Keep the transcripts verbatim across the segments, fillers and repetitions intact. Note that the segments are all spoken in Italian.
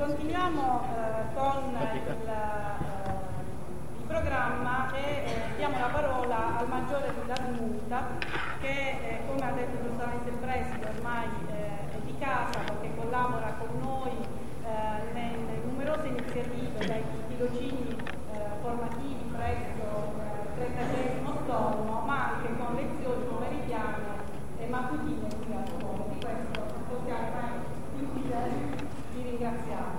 continuiamo eh, con il, eh, il programma e eh, diamo la parola al maggiore Radmunta che eh, come ha detto giustamente il preside ormai eh, è di casa perché collabora con noi eh, nelle numerose iniziative dai tirocini eh, formativi presso il trentasettesimo stormo, ma anche con lezioni pomeridiane e mattutine qui a scuola. Di questo possiamo mai inutile di ringraziarlo.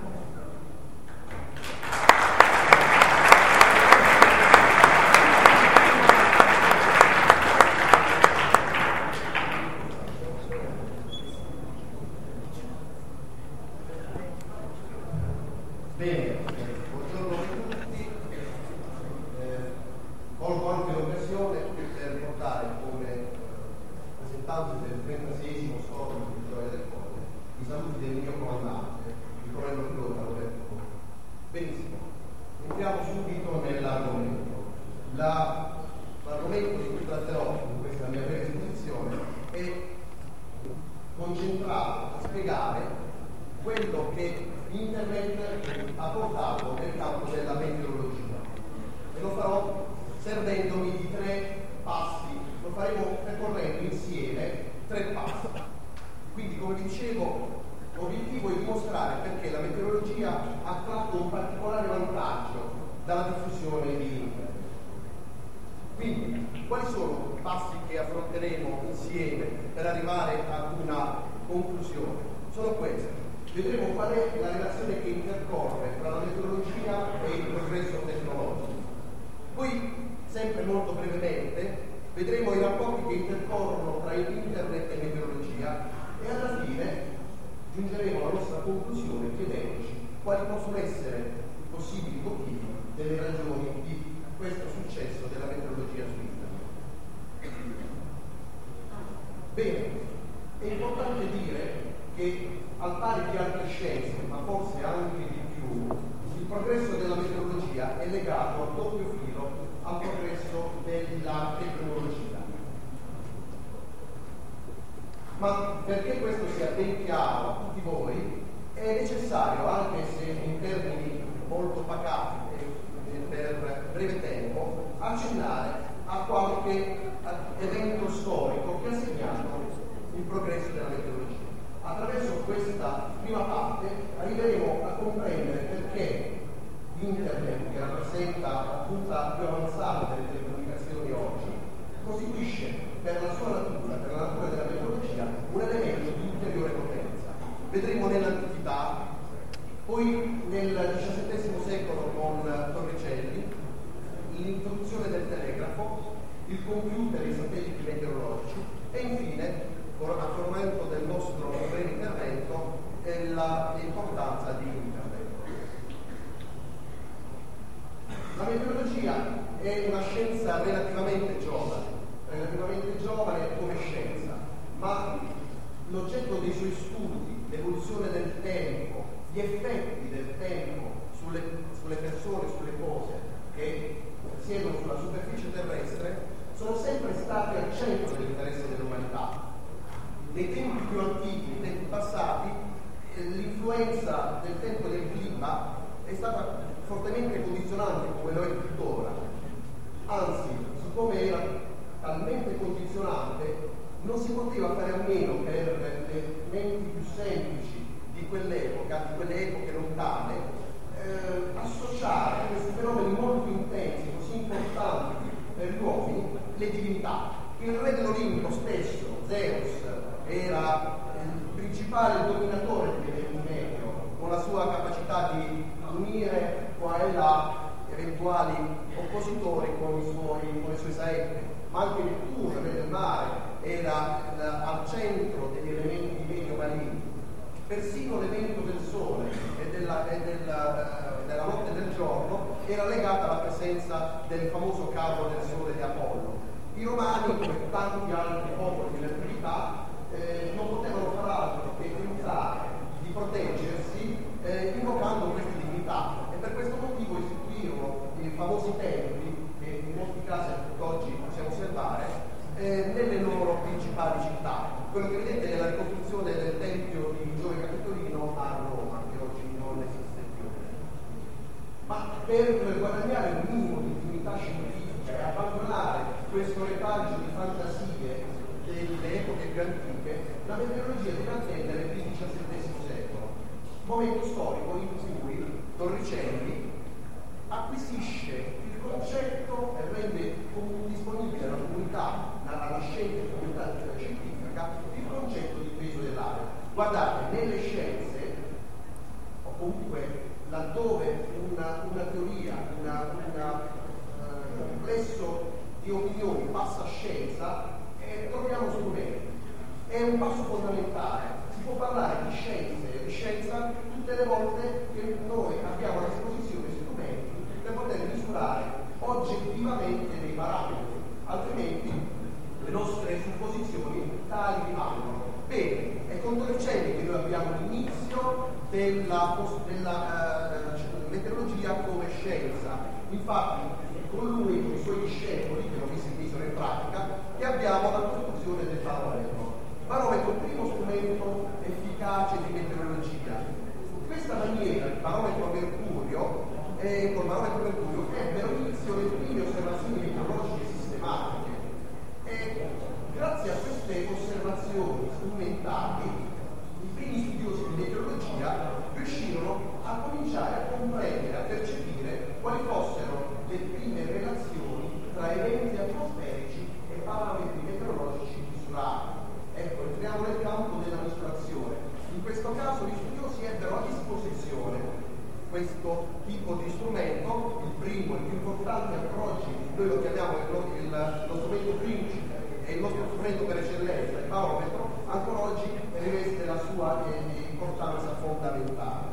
Bene, buongiorno a tutti. Eh, colgo anche l'occasione per riportare come eh, rappresentante del trentaseiesimo stormo di Gioia del Colle i saluti del mio comandante, il colonnello pilota Roberto Colle. Benissimo, entriamo subito nell'argomento. La, l'argomento di cui tratterò in questa mia breve esposizione è concentrato a spiegare quello che Internet ha portato nel campo della meteorologia e lo farò servendomi di tre passi, lo faremo percorrendo insieme tre passi. Quindi, come vi dicevo, l'obiettivo è dimostrare perché la meteorologia ha tratto un particolare vantaggio dalla diffusione di Internet. Quindi, quali sono i passi che affronteremo insieme per arrivare ad una conclusione? Sono questi. Vedremo qual è la relazione che intercorre tra la meteorologia e il progresso tecnologico. Poi, sempre molto brevemente, vedremo i rapporti che intercorrono tra internet e meteorologia e alla fine giungeremo alla nostra conclusione chiedendoci quali possono essere i possibili motivi delle ragioni di questo successo della meteorologia su internet. Bene, è importante dire che al pari di altre scienze, ma forse anche di più, il progresso della meteorologia è legato a doppio filo al progresso della tecnologia. Ma perché questo sia ben chiaro a tutti voi, è necessario, anche se in termini molto pacati e per breve tempo, accennare a qualche evento storico che ha segnato il progresso della meteorologia. Attraverso questa prima parte arriveremo a comprendere perché Internet, che rappresenta la punta più avanzata delle telecomunicazioni oggi, costituisce per la sua natura, per la natura della meteorologia, un elemento di ulteriore potenza. Vedremo nell'antichità, poi nel diciassettesimo secolo con Torricelli, l'introduzione del telegrafo, il computer e i satelliti meteorologici e infine ora a fomento del nostro breve intervento è l'importanza di Internet. La meteorologia è una scienza relativamente giovane, relativamente giovane come scienza, ma l'oggetto dei suoi studi, l'evoluzione del tempo, gli effetti del tempo sulle, sulle persone, sulle cose che siedono sulla superficie terrestre, sono sempre stati al centro dell'interesse dell'umanità. Nei tempi più antichi, nei tempi passati, l'influenza del tempo e del clima è stata fortemente condizionante come lo è tuttora. Anzi, siccome era talmente condizionante, non si poteva fare a meno per le menti più semplici di quell'epoca, di quelle epoche lontane, eh, associare a questi fenomeni molto intensi, così importanti per gli uomini, le divinità. Il re dell'Olimpo stesso, Zeus, era il principale dominatore del meteo, con la sua capacità di unire qua e là eventuali oppositori con, i suoi, con le sue saette, ma anche Nettuno, il re del mare, era al centro degli elementi medio-marini. Persino l'evento del sole e della, e della, della notte e del giorno era legata alla presenza del famoso carro del sole di Apollo. I romani, come tanti altri popoli dell'antichità, Eh, non potevano far altro che pensare di proteggersi eh, invocando queste divinità e per questo motivo istituirono i famosi templi che in molti casi oggi possiamo osservare eh, nelle loro principali città. Quello che vedete è la ricostruzione del tempio di Giove Capitolino a Roma, che oggi non esiste. per guadagnare un minimo di dignità scientifica e abbandonare questo retaggio di fantasie delle epoche più antiche, la meteorologia deve attendere il diciassettesimo secolo, momento storico in cui Torricelli acquisisce il concetto e rende disponibile alla comunità, alla nascente comunità scientifica, il concetto di peso dell'aria. Guardate, nelle scienze, o comunque laddove una, una teoria, una, una, uh, un complesso di opinioni passa a scienza, eh, troviamo strumenti. È un passo fondamentale. Si può parlare di scienze e di scienza tutte le volte che noi abbiamo a disposizione strumenti per poter misurare oggettivamente dei parametri, altrimenti le nostre supposizioni tali rimangono. Bene, è con Torricelli che noi abbiamo l'inizio della, della uh, meteorologia come scienza. Infatti, con lui e con i suoi discepoli, che lo misero in pratica, che abbiamo la costruzione del barometro. Barometro, il primo strumento efficace di meteorologia. In questa maniera, il barometro Mercurio, eh, col barometro Mercurio, ebbero inizio le prime osservazioni meteorologiche sistematiche. E grazie a queste osservazioni strumentali, i primi studiosi di meteorologia riuscirono a cominciare a comprendere, a percepire quali fossero le prime relazioni tra eventi atmosferici e parametri meteorologici misurati. Ecco, entriamo nel campo della misurazione. In questo caso gli studiosi ebbero a disposizione questo tipo di strumento, il primo, il più importante ancora oggi, noi lo chiamiamo il, il, lo strumento principe, è il nostro strumento per eccellenza, il barometro, ancora oggi riveste la sua eh, importanza fondamentale.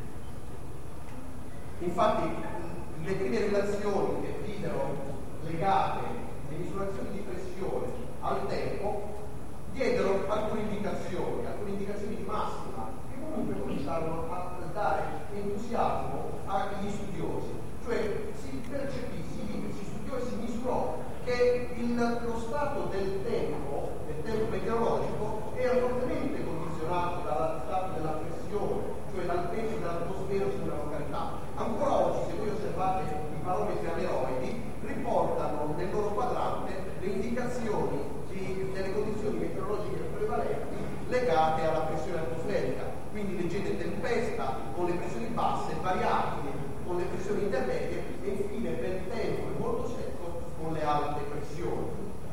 Infatti, le prime relazioni che videro legate le misurazioni di pressione al tempo diedero alcune indicazioni, alcune indicazioni di massima, che comunque cominciarono a dare entusiasmo agli studiosi. Cioè si percepì, si, si studiò e si misurò che il, lo stato del tempo, del tempo meteorologico, era fortemente condizionato dallo stato della pressione, cioè dal peso dell'atmosfera su una località. Ancora oggi, se voi osservate i barometri aneroidi, riportano nel loro quadrante le indicazioni di, delle condizioni meteorologiche prevalenti legate alla pressione atmosferica. Quindi leggete tempesta con le pressioni basse, variabili con le pressioni intermedie e infine per tempo e molto secco con le alte pressioni.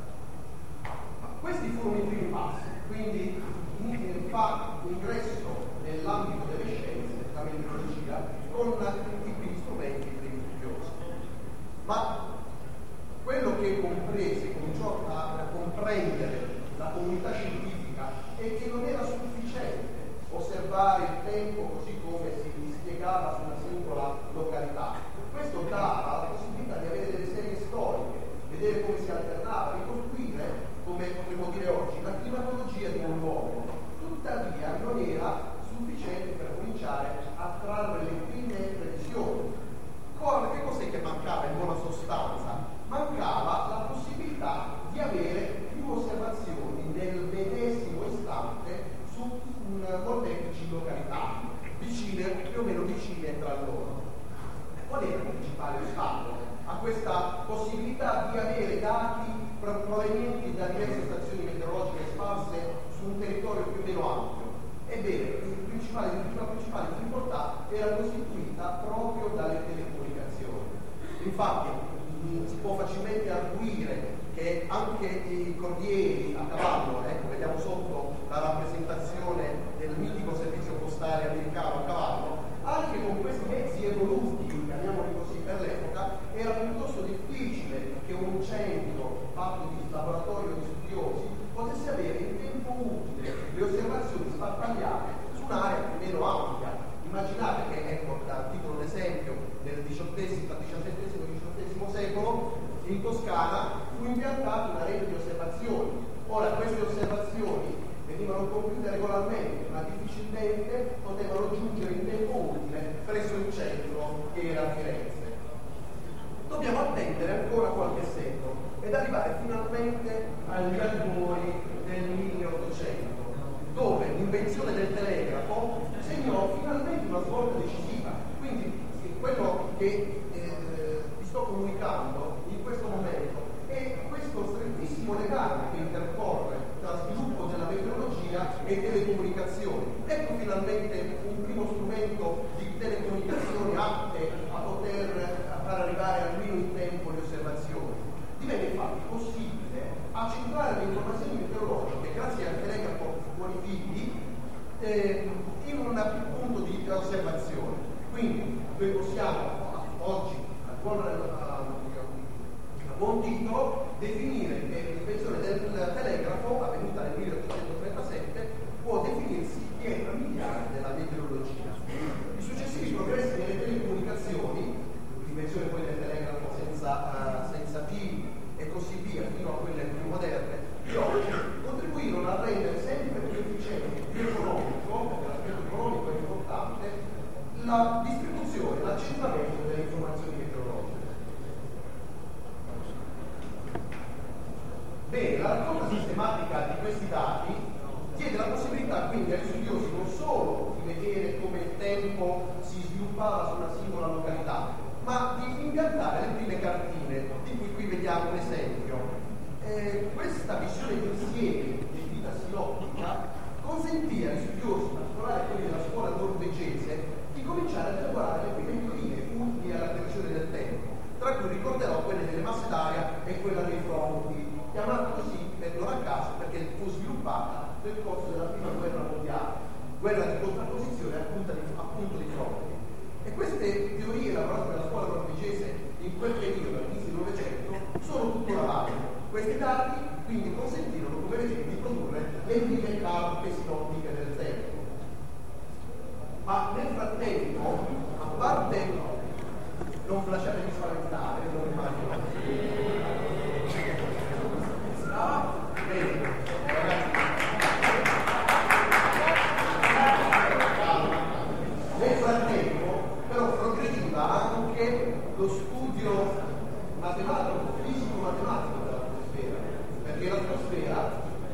Ma questi furono i primi passi, quindi fa ingresso nell'ambito delle scienze, la meteorologia, con i primi strumenti per gli studiosi. Ma quello che comprese, cominciò a comprendere la comunità scientifica è che non era sufficiente osservare il tempo così come si spiegava su una singola località. Questo dava la possibilità di avere delle serie storiche, vedere come si alternava, ricostruire, come potremmo dire oggi, la climatologia di un luogo. Tuttavia non era sufficiente per cominciare a trarre le prime previsioni. Che cos'è che mancava in buona sostanza? Mancava la possibilità di avere più osservazioni nel medesimo istante su molteplici località, vicine, più o meno vicine tra loro. Qual era il principale ostacolo a questa possibilità di avere dati provenienti da diverse stazioni meteorologiche sparse su un territorio più o meno ampio? Ebbene, il principale, la principale difficoltà era costituita proprio dalle telecomunicazioni. Infatti, mh, si può facilmente arguire che anche i corrieri a cavallo, ecco, vediamo sotto la rappresentazione del mitico servizio postale americano a cavallo, anche con questi mezzi evoluti, chiamiamoli così per l'epoca, era piuttosto difficile che un centro fatto di laboratorio di studiosi potesse avere in tempo utile le osservazioni sparpagliate su un'area più o meno ampia. Immaginate che, ecco, da titolo un esempio, nel diciottesimo, diciassettesimo e diciottesimo secolo in Toscana fu impiantata una rete di osservazioni. Ora, queste osservazioni venivano compiute regolarmente, ma difficilmente potevano giungere in tempo utile presso il centro che era a Firenze. Dobbiamo attendere ancora qualche secolo ed arrivare finalmente agli albori del milleottocento, dove l'invenzione del telegrafo segnò finalmente una svolta decisiva. Quindi quello che eh, vi sto comunicando in questo momento è questo strettissimo legame che intercorre tra sviluppo della meteorologia e telecomunicazioni. Ecco finalmente un primo strumento di telecomunicazioni atte a poter far arrivare almeno in tempo le osservazioni. Diventa infatti possibile accentrare le informazioni meteorologiche grazie al telegrafo fuori fili eh, in un punto di osservazione. Quindi noi possiamo oggi a buon, a, a buon titolo definire che l'invenzione del telegrafo avvenuta nel milleottocentotrentasette può definirsi pietra miliare della meteorologia. I successivi progressi nelle telecomunicazioni, l'invenzione poi del telegrafo senza, uh, senza fili e così via, fino a quelle più moderne di oggi, contribuirono a rendere sempre più efficiente, più economico, perché l'aspetto economico è importante, la distribuzione, l'accentramento delle informazioni meteorologiche. Bene, la raccolta sistematica di questi dati chiede la possibilità quindi agli studiosi non solo di vedere come il tempo si sviluppava su una singola località, ma di impiantare le prime cartine, di cui qui vediamo un esempio. Eh, questa visione d'insieme di vita sinottica consentì agli studiosi, in particolare quelli della scuola norvegese, di cominciare a elaborare le prime teorie utili alla previsione del tempo, tra cui ricorderò quelle delle masse d'aria e quella dei fronti, chiamata così per non a caso perché fu sviluppata nel corso della prima guerra mondiale, guerra di contrapposizione appunto di, appunto di fronti. E queste teorie elaborate dalla scuola norvegese in quel periodo, all'inizio del Novecento, sono tuttora valide. Questi dati quindi consentirono, come vedete, di produrre le prime carte sinottiche del tempo. Ma nel frattempo, a parte, non lasciatevi spaventare, non immagino. No? Bene, ragazzi. Nel frattempo, però, progrediva anche lo studio matematico, fisico-matematico dell'atmosfera, perché l'atmosfera,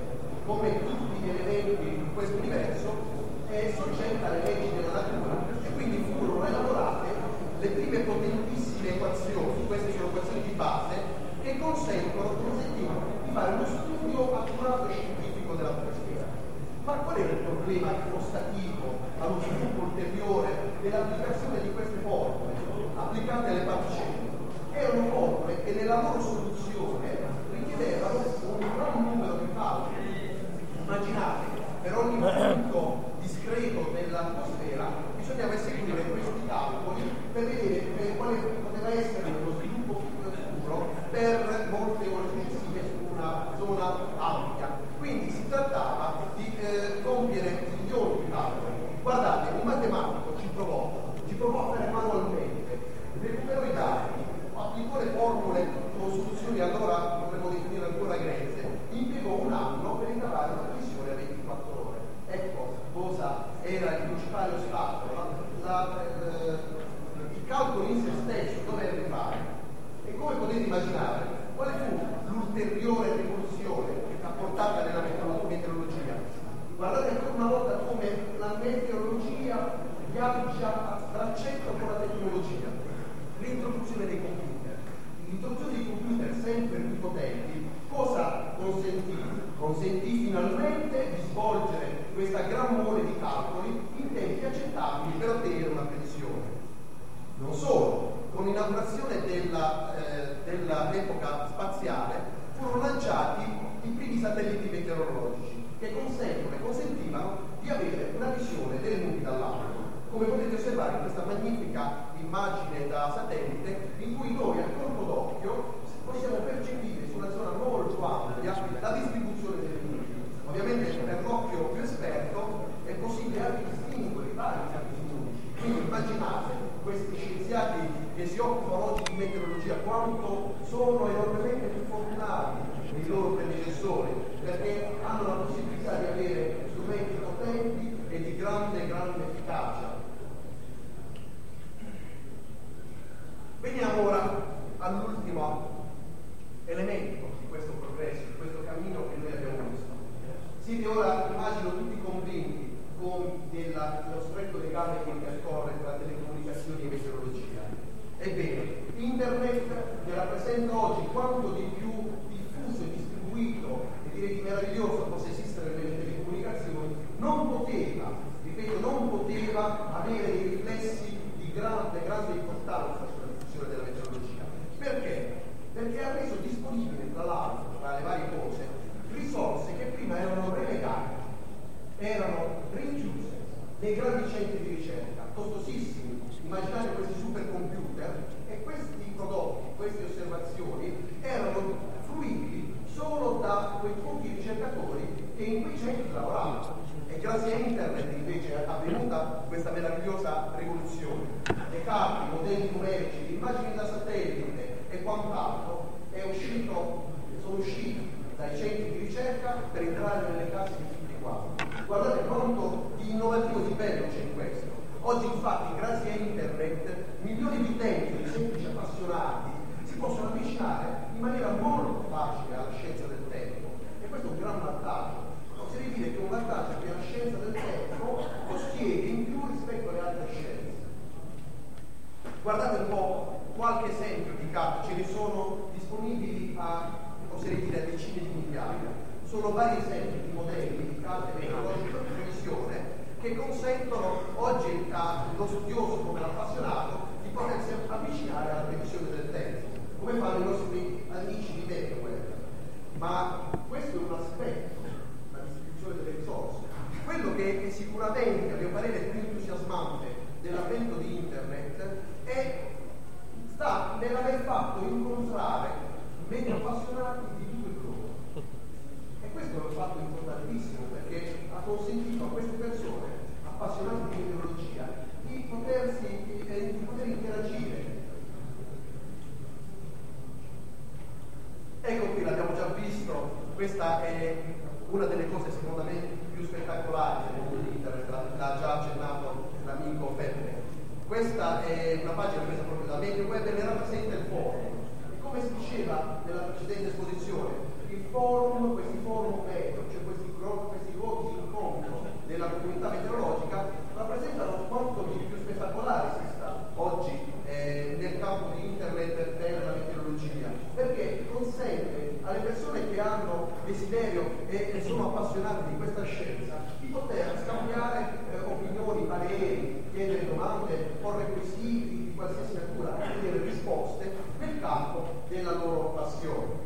come tutti gli elementi di questo universo, è soggetta alle leggi della natura e quindi furono elaborate le prime potentissime equazioni, queste sono equazioni di base, che consentono, consentivano di fare uno studio accurato e scientifico dell'atmosfera. Ma qual era il problema ostativo allo sviluppo ulteriore dell'applicazione di queste formule applicate alle particelle? Erano formule che nella loro soluzione richiedevano un gran numero di calcoli. Immaginate, per ogni punto discreto dell'atmosfera bisognava eseguire questi calcoli per vedere per quale poteva essere lo sviluppo futuro per molte ore successive su una zona ampia. Quindi si trattava di eh, compiere milioni di calcoli. Guardate, un matematico ci provò, ci provò a fare manualmente, recuperò i dati, applicò le formule con soluzioni allora potremmo definire ancora grezze, impiegò un anno per ricavare una precisione a ventiquattro ore. Ecco cosa era il principale ostacolo, la, la, eh, il calcolo in se stesso, dove arrivare. E come potete immaginare, quale fu l'ulteriore rivoluzione apportata nella meteorologia? Guardate ancora una volta come la meteorologia viaggia a braccetto con la tecnologia. L'introduzione dei computer. L'introduzione dei computer sempre più potenti, cosa consentì? Consentì finalmente di svolgere questa gran mole di calcoli in tempi accettabili per ottenere una previsione. Non solo, con l'inaugurazione della, eh, dell'epoca spaziale furono lanciati i primi satelliti meteorologici che consentono e consentivano di avere una visione delle nubi dall'alto. Come potete osservare in questa magnifica immagine da satellite, in cui noi a colpo d'occhio possiamo percepire su una zona molto ampia la distribuzione delle nubi. Ovviamente per l'occhio più esperto è possibile anche distinguere i vari tipi di nubi. Quindi immaginate questi scienziati che si occupano oggi di meteorologia quanto sono enormemente più fortunati dei loro predecessori, perché hanno la possibilità di avere strumenti potenti e di grande, grande efficacia. Veniamo ora all'ultimo elemento di questo progresso, di questo cammino che noi abbiamo visto. Siete ora, immagino, tutti convinti con della, dello stretto legame che intercorre tra telecomunicazioni e meteorologia. grande, grande importanza sulla diffusione della meteorologia. Perché? Perché ha reso disponibile, tra l'altro, tra le varie cose, risorse che prima erano relegate, erano rinchiuse nei grandi centri di ricerca, costosissimi. Immaginate questi supercomputer, e questi prodotti, queste osservazioni erano fruibili solo da quei pochi ricercatori che in quei centri lavoravano. E grazie a internet invece è avvenuta questa meravigliosa rivoluzione. Le carte, i modelli numerici, le immagini da satellite e quant'altro è uscito, sono usciti dai centri di ricerca per entrare nelle case di tutti quanti. Guardate quanto di innovativo, di bello c'è in questo. Oggi infatti grazie a internet milioni di utenti, di semplici appassionati, si possono avvicinare in maniera molto facile alla scienza del tempo, e questo è un gran vantaggio. Oserei dire che è un vantaggio che la scienza del tempo possiede in più rispetto alle altre scienze. Guardate un po' qualche esempio di carte, ce ne sono disponibili a, oserei dire, a decine di migliaia. Sono vari esempi di modelli di carte meteorologiche di previsione che consentono oggi allo studioso come all'appassionato di potersi avvicinare alla previsione del tempo, come fanno i nostri amici di MeteoWeb. Ma questo è un aspetto, la distribuzione delle risorse. Quello che è sicuramente, a mio parere, più entusiasmante dell'avvento di internet è, sta nell'aver fatto incontrare meno appassionati di tutto il globo. E questo è un fatto importantissimo, perché ha consentito a queste persone appassionate di meteorologia di potersi eh, di poter interagire. Ecco qui, l'abbiamo già visto, questa è una delle cose secondo me più spettacolari del mondo di internet, l'ha già accennato l'amico Peppe. Questa è una pagina presa proprio da MeteoWeb e ne rappresenta il forum. E come si diceva nella precedente esposizione, il forum, questi forum meteo, cioè questi, questi luoghi di incontro della comunità meteorologica, rappresentano quanto di più spettacolare esista oggi eh, nel campo di internet per la meteorologia, perché consente alle persone che hanno desiderio e, e sono appassionate di questa scienza di poter scambiare eh, opinioni, pareri, chiedere domande, porre quesiti di qualsiasi natura, chiedere risposte nel campo della loro passione.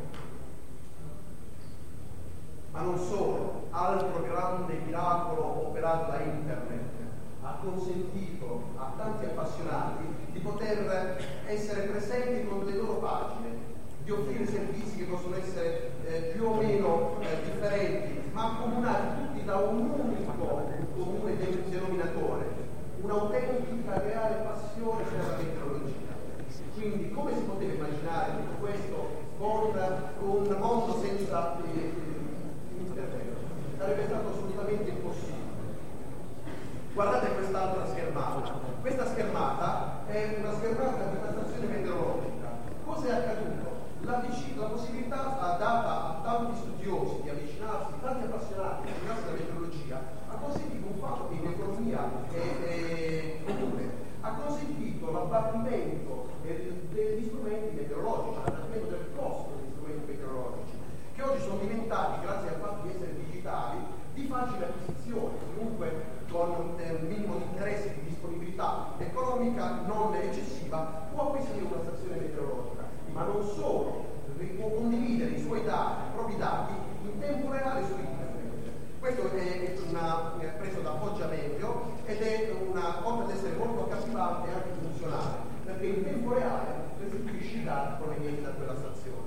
Ma non solo, altro grande miracolo operato da internet ha consentito a tanti appassionati di poter essere presenti con le loro pagine, di offrire servizi che possono essere eh, più o meno eh, differenti, ma accomunati tutti da un unico comune denominatore, un'autentica reale passione per la meteorologia. Quindi come si poteva immaginare tutto questo con un mondo senza eh, internet? Sarebbe stato assolutamente impossibile. Guardate quest'altra schermata. Questa schermata è una schermata di una stazione meteorologica. Cosa è accaduto? La, la possibilità data a tanti studiosi di avvicinarsi, tanti appassionati di avvicinarsi alla meteorologia, ha consentito un fatto che in economia è, è comune. Ha consentito l'abbattimento degli strumenti meteorologici, l'abbattimento del costo degli strumenti meteorologici, che oggi sono diventati, grazie al fatto di essere digitali, di facile acquisizione, comunque con eh, un minimo di interesse, di disponibilità economica non eccessiva, può acquisire una stazione meteorologica, ma non solo, può condividere i suoi dati, i propri dati in tempo reale su internet. Questo è, una, è preso da Foggia Meteo ed è una, oltre ad essere molto accattivante, anche funzionale, perché in tempo reale restituisce i dati provenienti da quella stazione.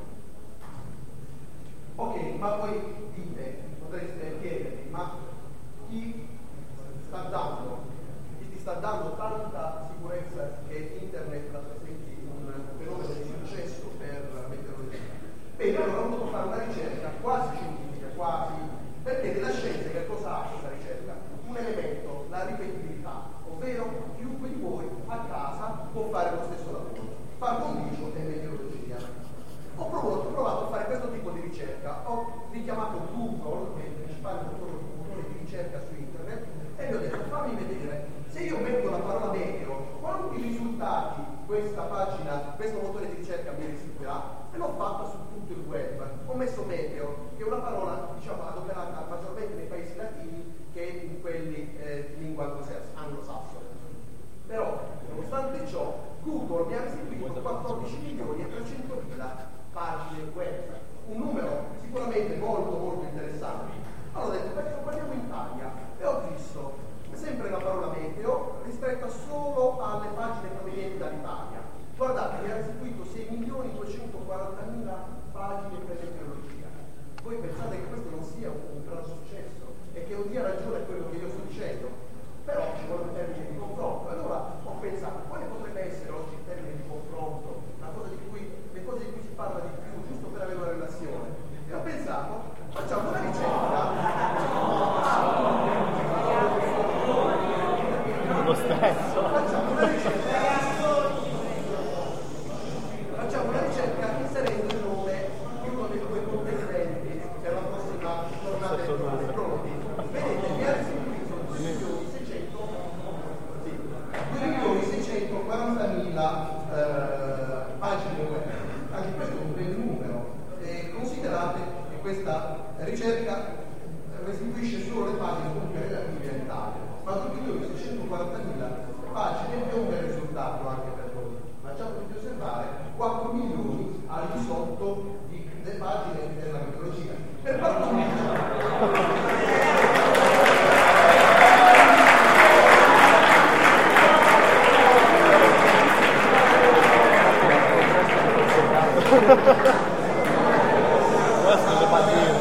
Ok, ma poi dite, potreste chiedervi, ma chi sta dando, chi ti sta dando tanta sicurezza che internet rappresenti un fenomeno di successo per la meteorologia? Bene, allora ho dovuto fare una ricerca quasi scientifica, quasi, perché nella scienza che cosa ha questa ricerca? Un elemento, la ripetibilità, ovvero chiunque di voi a casa può fare lo stesso lavoro. Par condicio è meteorologia. Ho provato, ho provato a fare questo tipo di ricerca, ho richiamato Google, che è il principale motore di ricerca su internet, e gli ho detto fammi vedere, se io metto la parola meteo, quanti risultati questa pagina, questo motore di ricerca mi restituirà? E l'ho fatta su tutto il web. Ho messo meteo, che è una parola diciamo adoperata maggiormente nei paesi latini che in quelli eh, di lingua anglosassone. Però, nonostante quattordici milioni e trecentomila pagine web, un numero sicuramente molto molto interessante. Allora ho detto, perché guardiamo in Italia e ho visto sempre la parola meteo rispetta solo alle pagine provenienti dall'Italia. Guardate, mi ha restituito sei milioni duecentoquarantamila pagine per meteorologia. Voi pensate che questo non sia un, un gran successo e che non dia ragione a quello che io sto dicendo, però ci vuole un termine di confronto. Allora ho pensato, quale potrebbe essere oggi il termine di confronto, la cosa di cui, le cose di cui si parla di più, giusto per avere una relazione? E ho pensato, facciamo una ricerca. Lo stesso. Facciamo una ricerca. Facciamo una ricerca inserendo il nome di uno dei due contendenti per la prossima giornata elettorale. Pronti? Vedete, mi ha restituito due milioni seicentoquarantamila eh, pagine web. Anche questo è un bel numero. E considerate che questa ricerca restituisce solo le pagine comunque relative all'Italia, ma due milioni seicentoquarantamila pagine è un bel risultato anche per noi. Ma già potete osservare quattro milioni al di sotto di, delle pagine della meteorologia. Per Questo le pagine.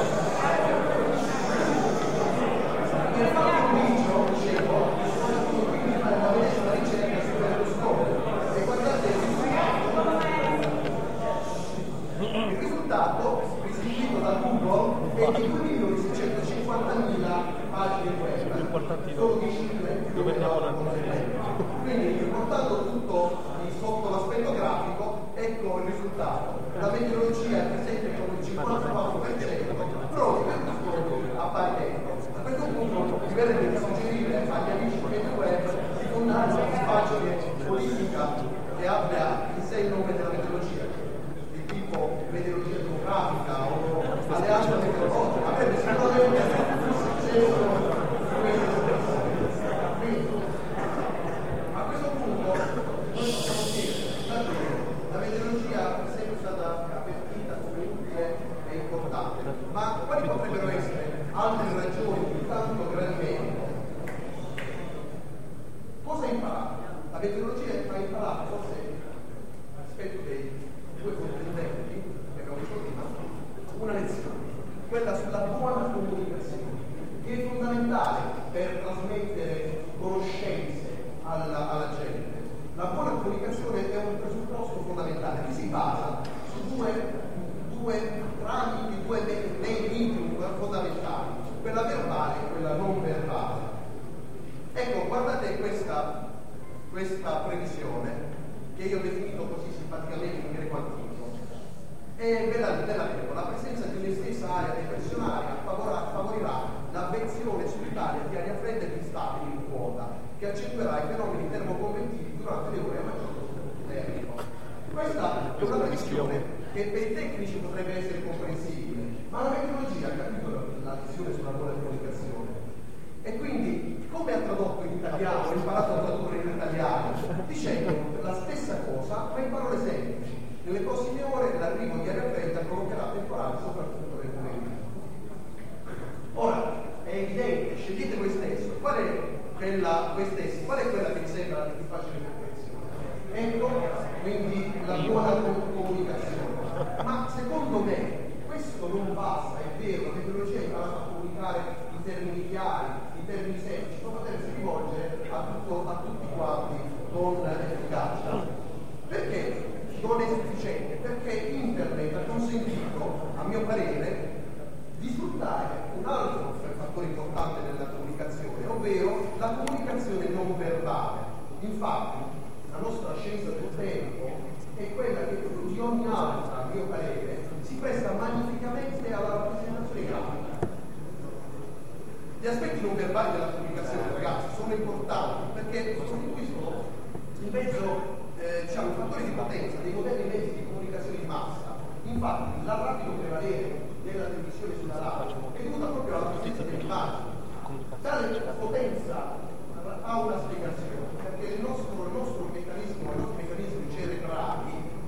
e di due milioni seicentocinquantamila pagine web, solo dieci mila. Quindi, portando tutto sotto l'aspetto grafico, ecco il risultato. La meteorologia è presente con il cinquantaquattro per cento, però per questo appartenente. A questo punto mi verrebbe di suggerire agli amici del web di fondare una pagina politica che abbia in sé il nome della meteorologia, di tipo meteorologia demografica o alleanza meteorologica. Avrebbe sicuramente successo questo. Quindi, a questo punto noi possiamo dire la meteorologia è sempre stata avvertita come utile e importante, ma quali potrebbero essere altre ragioni di tanto gradimento? Cosa impara? La meteorologia ha imparato forse rispetto dei due contendenti che abbiamo visto prima una lezione, quella sulla buona comunicazione, che è fondamentale per trasmettere conoscenze alla, alla gente. La buona comunicazione è un presupposto fondamentale che si basa su due, due tramiti, due medium fondamentali, quella verbale e quella non verbale. Ecco, guardate questa, questa previsione che io ho definito così simpaticamente in greco antico. E ve la, ve la leggo. La presenza di un'estesa area depressionaria favorirà l'avvenzione sull'Italia di aria fredda e di stabili in quota, che accentuerà i fenomeni termoconvettivi durante le ore a maggior contenuto termico. Questa è una previsione che per i tecnici potrebbe essere comprensibile, ma la meteorologia ha capito la lezione sulla buona comunicazione. E quindi, come ha tradotto in italiano, ha imparato a tradurre in italiano, dicendo la stessa cosa, ma in parole semplici. Nelle prossime ore l'arrivo di aria fredda provocherà temporali soprattutto nel pomeriggio. Ora, è evidente, scegliete voi stesso, qual è quella, voi stessi, qual è quella che vi sembra la più facile comprensione? Ecco, quindi la buona comunicazione. Ma secondo me questo non basta, è vero, la tecnologia ha imparato a comunicare in termini chiari, in termini semplici, per potersi rivolgere a, tutto, a tutti quanti con efficacia. Perché non è sufficiente? Perché internet ha consentito, a mio parere, di sfruttare un altro fattore importante della comunicazione, ovvero la comunicazione non verbale. Infatti, la nostra scienza del tempo è quella che più di ogni altra, a mio parere, si presta magnificamente alla rappresentazione grafica. Gli aspetti non verbali della comunicazione, ragazzi, sono importanti perché costituiscono un mezzo, eh, diciamo, un fattore di potenza dei moderni mezzi di comunicazione di massa. Infatti, la rapido prevalere della televisione sulla radio è dovuta proprio alla potenza dell'immagine. Tale potenza ha una spiegazione, perché il nostro, il nostro meccanismo, i nostri meccanismi cerebrali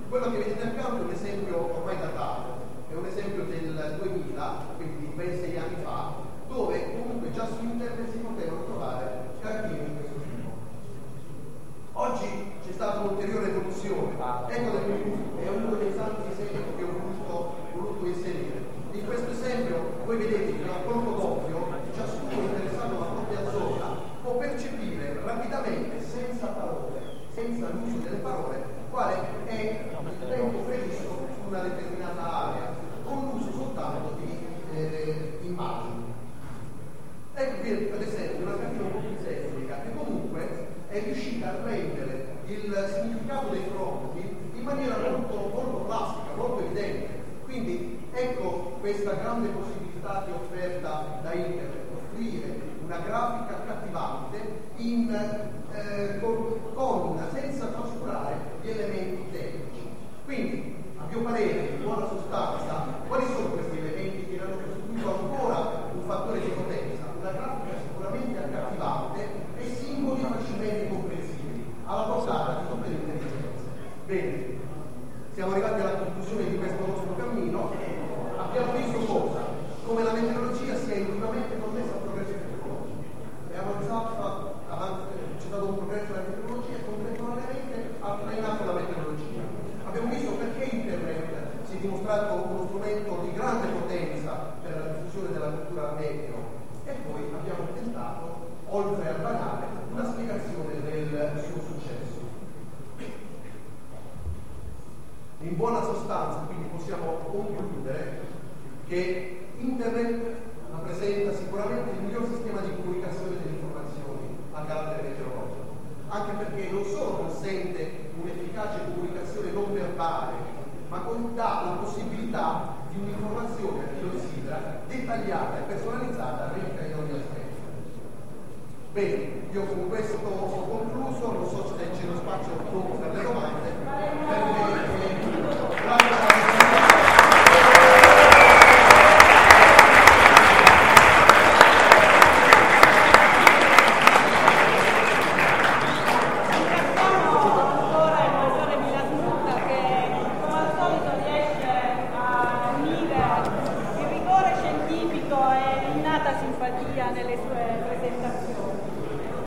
Quello che vedete accanto è un esempio ormai datato, è un esempio del duemila, quindi di ben sei anni fa, dove comunque già su internet si potevano trovare cartine di questo tipo. Oggi c'è stata un'ulteriore evoluzione, ecco è uno dei tanti esempi che ho voluto, voluto inserire. In questo esempio voi vedete che a colpo d'occhio ciascuno interessato alla propria zona può percepire rapidamente, senza parole, senza l'uso delle parole, quale è il tempo previsto su una determinata area, con l'uso soltanto di eh, immagini. Ecco qui ad esempio una cartina un po' più tecnica che comunque è riuscita a rendere il significato dei fronti in maniera molto, molto plastica, molto evidente. Quindi ecco questa grande possibilità che è offerta da internet, offrire una grafica accattivante in, eh, con, con, senza trascurare gli elementi tecnici. Quindi, a mio parere, in buona sostanza, quali sono questi elementi che hanno costituito ancora un fattore di potenza? Una grafica sicuramente accattivante e simboli facilmente comprensibili, alla portata di tutte le intelligenze. Bene, siamo arrivati alla conclusione di questo nostro cammino. Abbiamo visto cosa? Come la meteorologia sia intimamente connessa al progresso tecnologico. È avanzata, avanzata, c'è stato un progresso della tecnologia e contemporaneamente ha trainato la meteorologia. Abbiamo visto perché internet si è dimostrato uno strumento di grande potenza per la diffusione della cultura meteo e poi abbiamo tentato, oltre al banale, una spiegazione del suo successo. In buona sostanza, quindi possiamo concludere che internet rappresenta sicuramente il miglior sistema di comunicazione delle informazioni a carattere meteorologico, anche perché non solo consente un'efficace comunicazione non verbale, ma dà la possibilità di un'informazione a chi lo desidera, dettagliata e personalizzata, ricca in ogni aspetto. Bene, io con questo ho concluso, non so se c'è lo spazio dopo per le domande, perché eh, grazie. Simpatia nelle sue presentazioni.